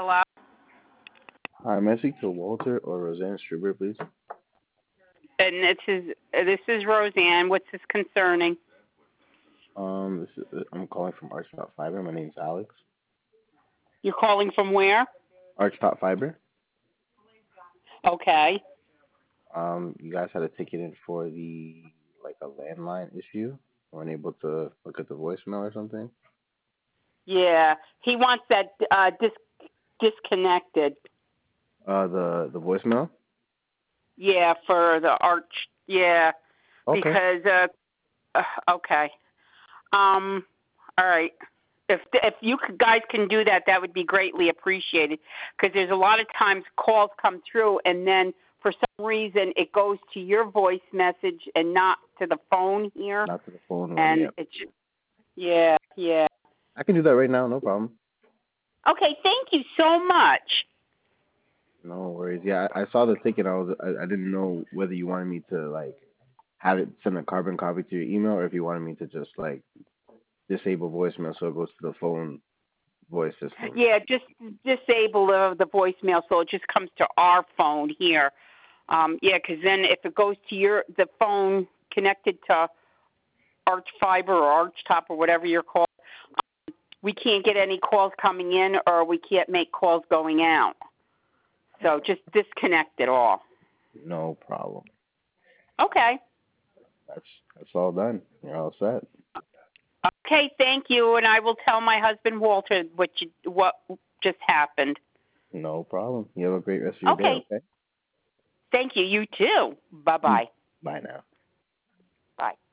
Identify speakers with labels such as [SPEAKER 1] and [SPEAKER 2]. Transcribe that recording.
[SPEAKER 1] Hello?
[SPEAKER 2] Hi, may I speak to Walter or Roseanne Struber, please?
[SPEAKER 1] And this is Roseanne. What's this concerning?
[SPEAKER 2] I'm calling from Archtop Fiber. My name's Alex.
[SPEAKER 1] You're calling from where?
[SPEAKER 2] Archtop Fiber.
[SPEAKER 1] Okay.
[SPEAKER 2] You guys had a ticket in for a landline issue. Weren't able to look at the voicemail or something.
[SPEAKER 1] Yeah. He wants that disconnected.
[SPEAKER 2] The voicemail.
[SPEAKER 1] Yeah, for the arch. Yeah.
[SPEAKER 2] Okay.
[SPEAKER 1] Because okay. All right. If you guys can do that, that would be greatly appreciated. Because there's a lot of times calls come through, and then for some reason it goes to your voice message and not to the phone here.
[SPEAKER 2] Not to the phone one.
[SPEAKER 1] And
[SPEAKER 2] Yeah.
[SPEAKER 1] yeah.
[SPEAKER 2] I can do that right now. No problem.
[SPEAKER 1] Okay. Thank you so much.
[SPEAKER 2] No worries. Yeah, I saw the ticket. I didn't know whether you wanted me to have it send a carbon copy to your email or if you wanted me to just disable voicemail so it goes to the phone voice system.
[SPEAKER 1] Yeah, just disable the voicemail so it just comes to our phone here. Yeah, because then if it goes to the phone connected to Arch Fiber or Arch Top or whatever you're called, we can't get any calls coming in or we can't make calls going out. So just disconnect it all.
[SPEAKER 2] No problem.
[SPEAKER 1] Okay.
[SPEAKER 2] That's all done. You're all set.
[SPEAKER 1] Okay, thank you, and I will tell my husband Walter what just happened.
[SPEAKER 2] No problem. You have a great rest of your day,
[SPEAKER 1] Okay.
[SPEAKER 2] okay?
[SPEAKER 1] Thank you. You too. Bye-bye.
[SPEAKER 2] Bye now.
[SPEAKER 1] Bye.